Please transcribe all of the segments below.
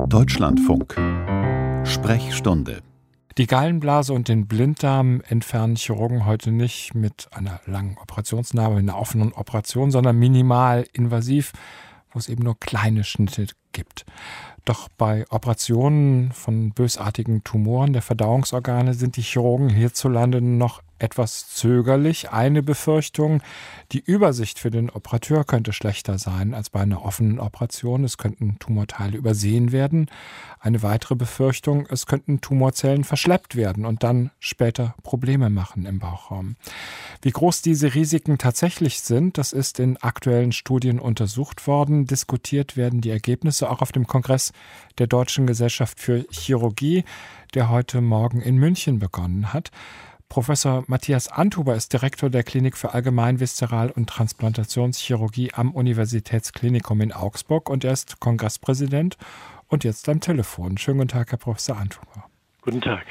Deutschlandfunk. Sprechstunde. Die Gallenblase und den Blinddarm entfernen Chirurgen heute nicht mit einer langen Operationsnarbe, einer offenen Operation, sondern minimal invasiv, wo es eben nur kleine Schnitte gibt. Doch bei Operationen von bösartigen Tumoren der Verdauungsorgane sind die Chirurgen hierzulande noch etwas zögerlich. Eine Befürchtung: die Übersicht für den Operateur könnte schlechter sein als bei einer offenen Operation. Es könnten Tumorteile übersehen werden. Eine weitere Befürchtung: es könnten Tumorzellen verschleppt werden und dann später Probleme machen im Bauchraum. Wie groß diese Risiken tatsächlich sind, das ist in aktuellen Studien untersucht worden. Diskutiert werden die Ergebnisse auch auf dem Kongress der Deutschen Gesellschaft für Chirurgie, der heute Morgen in München begonnen hat. Professor Matthias Anthuber ist Direktor der Klinik für Allgemein-, Viszeral- und Transplantationschirurgie am Universitätsklinikum in Augsburg und er ist Kongresspräsident und jetzt am Telefon. Schönen guten Tag, Herr Professor Anthuber. Guten Tag.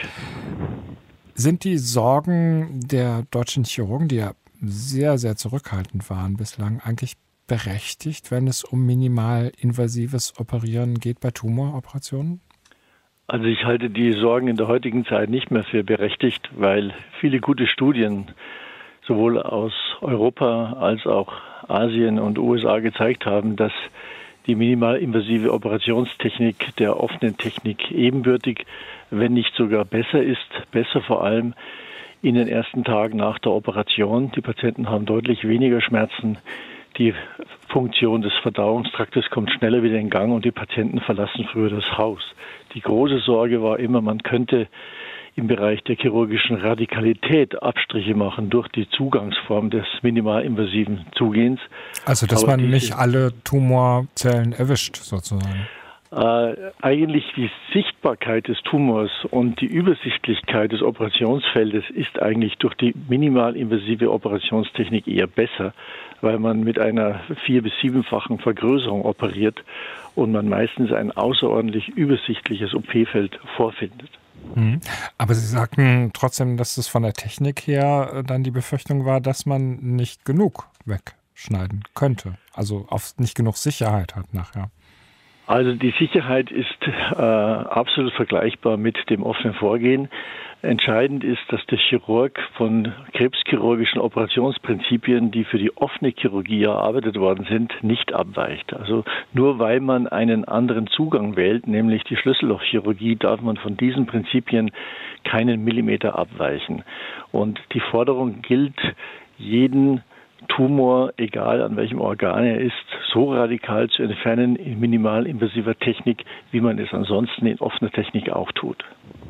Sind die Sorgen der deutschen Chirurgen, die ja sehr, sehr zurückhaltend waren bislang, eigentlich berechtigt, wenn es um minimal invasives Operieren geht bei Tumoroperationen? Also ich halte die Sorgen in der heutigen Zeit nicht mehr für berechtigt, weil viele gute Studien sowohl aus Europa als auch Asien und USA gezeigt haben, dass die minimalinvasive Operationstechnik der offenen Technik ebenbürtig, wenn nicht sogar besser ist. Besser vor allem in den ersten Tagen nach der Operation. Die Patienten haben deutlich weniger Schmerzen. Die Funktion des Verdauungstraktes kommt schneller wieder in Gang und die Patienten verlassen früher das Haus. Die große Sorge war immer, man könnte im Bereich der chirurgischen Radikalität Abstriche machen durch die Zugangsform des minimalinvasiven Zugehens. Also, dass man nicht alle Tumorzellen erwischt, sozusagen. Eigentlich die Sichtbarkeit des Tumors und die Übersichtlichkeit des Operationsfeldes ist eigentlich durch die minimalinvasive Operationstechnik eher besser, weil man mit einer 4- bis 7-fachen Vergrößerung operiert und man meistens ein außerordentlich übersichtliches OP-Feld vorfindet. Aber Sie sagten trotzdem, dass es von der Technik her dann die Befürchtung war, dass man nicht genug wegschneiden könnte, also nicht genug Sicherheit hat nachher. Also die Sicherheit ist absolut vergleichbar mit dem offenen Vorgehen. Entscheidend ist, dass der Chirurg von krebschirurgischen Operationsprinzipien, die für die offene Chirurgie erarbeitet worden sind, nicht abweicht. Also nur weil man einen anderen Zugang wählt, nämlich die Schlüssellochchirurgie, darf man von diesen Prinzipien keinen Millimeter abweichen. Und die Forderung gilt, jeden Tumor, egal an welchem Organ er ist, so radikal zu entfernen in minimalinvasiver Technik, wie man es ansonsten in offener Technik auch tut.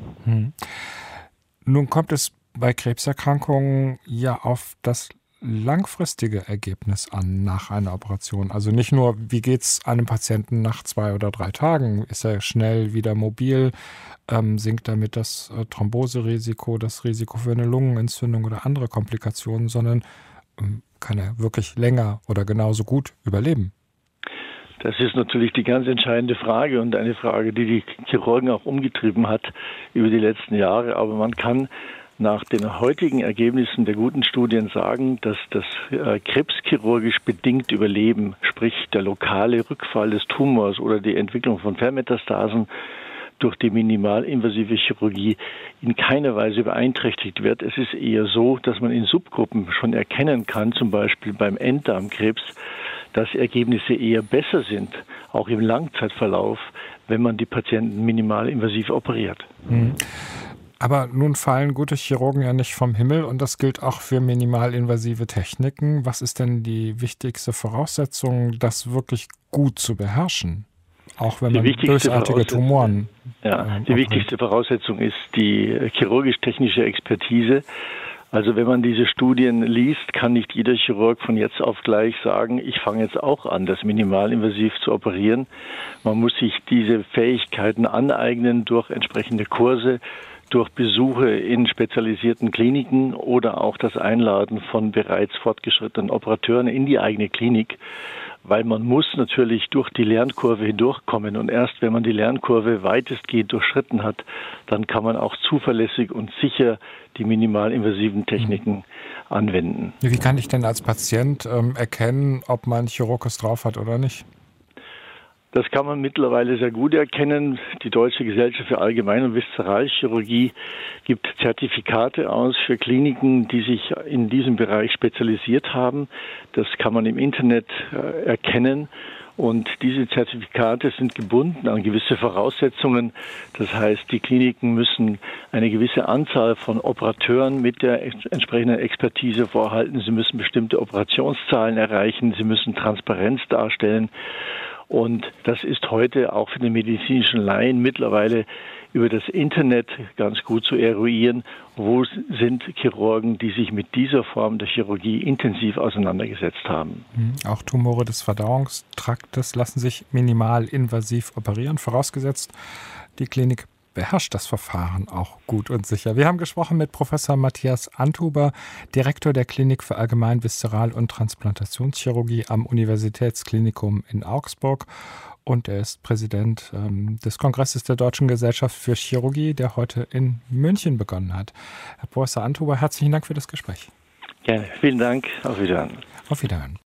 Nun kommt es bei Krebserkrankungen ja auf das langfristige Ergebnis an nach einer Operation. Also nicht nur, wie geht es einem Patienten nach 2 oder 3 Tagen? Ist er schnell wieder mobil? Sinkt damit das Thromboserisiko, das Risiko für eine Lungenentzündung oder andere Komplikationen, sondern kann er wirklich länger oder genauso gut überleben? Das ist natürlich die ganz entscheidende Frage und eine Frage, die die Chirurgen auch umgetrieben hat über die letzten Jahre. Aber man kann nach den heutigen Ergebnissen der guten Studien sagen, dass das krebschirurgisch bedingt Überleben, sprich der lokale Rückfall des Tumors oder die Entwicklung von Vermetastasen durch die minimalinvasive Chirurgie in keiner Weise beeinträchtigt wird. Es ist eher so, dass man in Subgruppen schon erkennen kann, zum Beispiel beim Enddarmkrebs, dass Ergebnisse eher besser sind, auch im Langzeitverlauf, wenn man die Patienten minimalinvasiv operiert. Aber nun fallen gute Chirurgen ja nicht vom Himmel und das gilt auch für minimalinvasive Techniken. Was ist denn die wichtigste Voraussetzung, das wirklich gut zu beherrschen? Auch wenn man bösartige Tumoren. Ja, die wichtigste Voraussetzung ist die chirurgisch-technische Expertise. Also wenn man diese Studien liest, kann nicht jeder Chirurg von jetzt auf gleich sagen, ich fange jetzt auch an, das minimalinvasiv zu operieren. Man muss sich diese Fähigkeiten aneignen durch entsprechende Kurse, durch Besuche in spezialisierten Kliniken oder auch das Einladen von bereits fortgeschrittenen Operateuren in die eigene Klinik. Weil man muss natürlich durch die Lernkurve hindurchkommen und erst wenn man die Lernkurve weitestgehend durchschritten hat, dann kann man auch zuverlässig und sicher die minimalinvasiven Techniken anwenden. Wie kann ich denn als Patient erkennen, ob mein Chirurg es drauf hat oder nicht? Das kann man mittlerweile sehr gut erkennen. Die Deutsche Gesellschaft für Allgemein- und Viszeralchirurgie gibt Zertifikate aus für Kliniken, die sich in diesem Bereich spezialisiert haben. Das kann man im Internet erkennen. Und diese Zertifikate sind gebunden an gewisse Voraussetzungen. Das heißt, die Kliniken müssen eine gewisse Anzahl von Operateuren mit der entsprechenden Expertise vorhalten. Sie müssen bestimmte Operationszahlen erreichen. Sie müssen Transparenz darstellen. Und das ist heute auch für den medizinischen Laien mittlerweile über das Internet ganz gut zu eruieren, wo sind Chirurgen, die sich mit dieser Form der Chirurgie intensiv auseinandergesetzt haben. Auch Tumore des Verdauungstraktes lassen sich minimal invasiv operieren, vorausgesetzt, die Klinik beherrscht das Verfahren auch gut und sicher. Wir haben gesprochen mit Professor Matthias Anthuber, Direktor der Klinik für Allgemein-, Viszeral- und Transplantationschirurgie am Universitätsklinikum in Augsburg. Und er ist Präsident des Kongresses der Deutschen Gesellschaft für Chirurgie, der heute in München begonnen hat. Herr Professor Anthuber, herzlichen Dank für das Gespräch. Gerne. Vielen Dank. Auf Wiederhören. Auf Wiederhören.